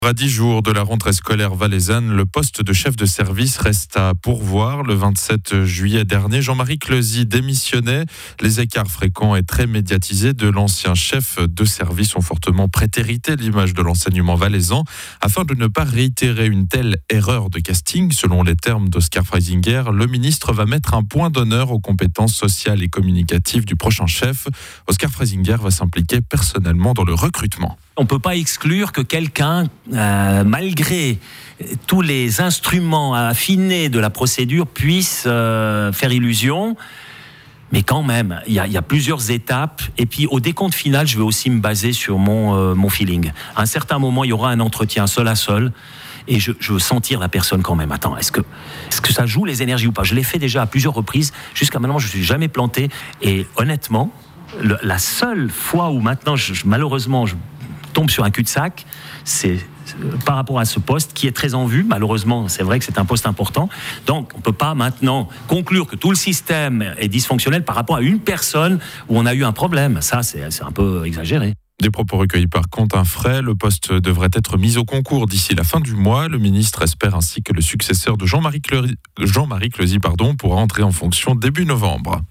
À 10 jours de la rentrée scolaire valaisanne, le poste de chef de service reste à pourvoir. Le 27 juillet dernier, Jean-Marie Cleusy démissionnait. Les écarts fréquents et très médiatisés de l'ancien chef de service ont fortement prétérité l'image de l'enseignement valaisan. Afin de ne pas réitérer une telle erreur de casting, selon les termes d'Oscar Freisinger, le ministre va mettre un point d'honneur aux compétences sociales et communicatives du prochain chef. Oscar Freisinger va s'impliquer personnellement dans le recrutement. On ne peut pas exclure que quelqu'un, malgré tous les instruments affinés de la procédure, puisse faire illusion. Mais quand même, il y a plusieurs étapes. Et puis, au décompte final, je vais aussi me baser sur mon feeling. À un certain moment, il y aura un entretien seul à seul. Et je veux sentir la personne quand même. Attends, est-ce que ça joue les énergies ou pas ? Je l'ai fait déjà à plusieurs reprises. Jusqu'à maintenant, je ne suis jamais planté. Et honnêtement, la seule fois où maintenant, malheureusement, je tombe sur un cul-de-sac, c'est par rapport à ce poste qui est très en vue. Malheureusement, c'est vrai que c'est un poste important. Donc, on ne peut pas maintenant conclure que tout le système est dysfonctionnel par rapport à une personne où on a eu un problème. Ça, c'est un peu exagéré. Des propos recueillis par Quentin Fray. Le poste devrait être mis au concours d'ici la fin du mois. Le ministre espère ainsi que le successeur de Jean-Marie Cleusy pourra entrer en fonction début novembre.